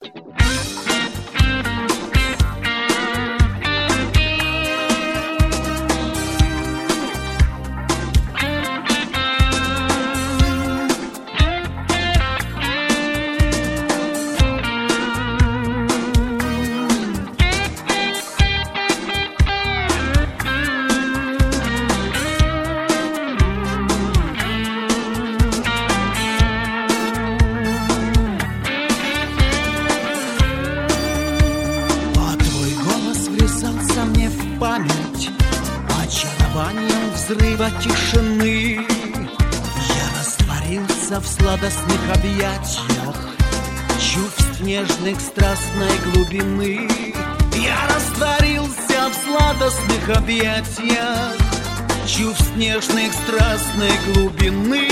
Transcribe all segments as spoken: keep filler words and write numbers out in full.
Память очарованием взрыва тишины. Я растворился в сладостных объятиях чувств нежных страстной глубины. Я растворился в сладостных объятиях чувств нежных страстной глубины.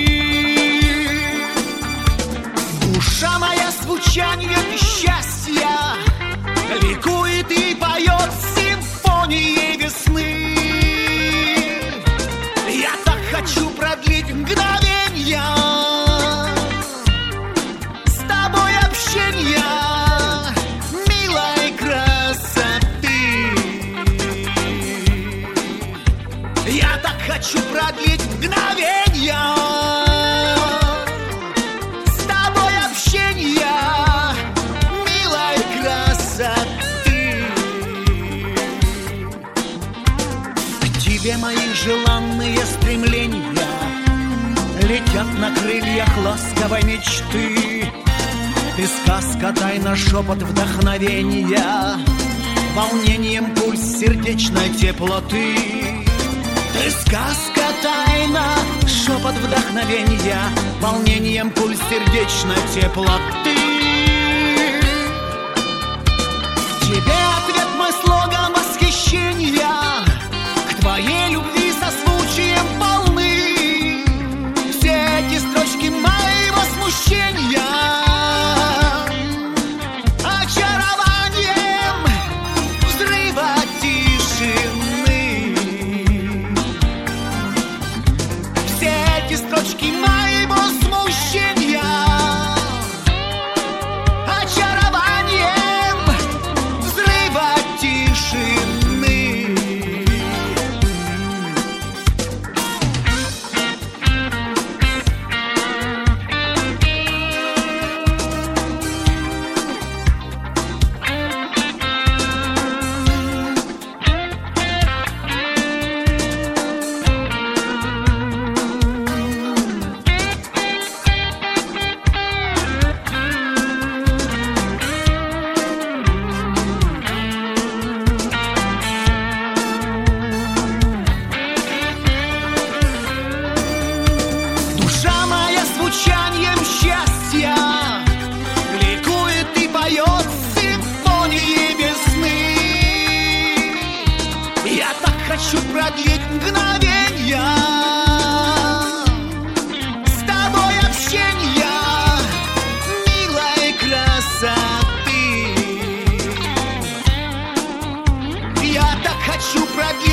Душа моя с звучанием счастья ликует и поет симфонии весны. Я так хочу продлить мгновенья с тобой общения, милой красоты. Я так хочу продлить мгновенья с тобой общения, милой красоты. К тебе мои желанные стремления летят на крыльях ласковой мечты. Ты сказка, тайна, шепот вдохновения, волнением пульс сердечной теплоты. Ты сказка, тайна, шепот вдохновения, волнением пульс сердечной теплоты. В тебе ответ мой слоган восхищения, к твоей любви созвучием полны. Все эти строчки моего смущения очарованием взрыва тишины. Все эти строчки моего смущения очарованием взрыва тишины. Душа моя с звучанием счастья ликует и поет симфонии весны. Я так хочу продлить мгновенья с тобой общения, милой красоты. Я так хочу продлить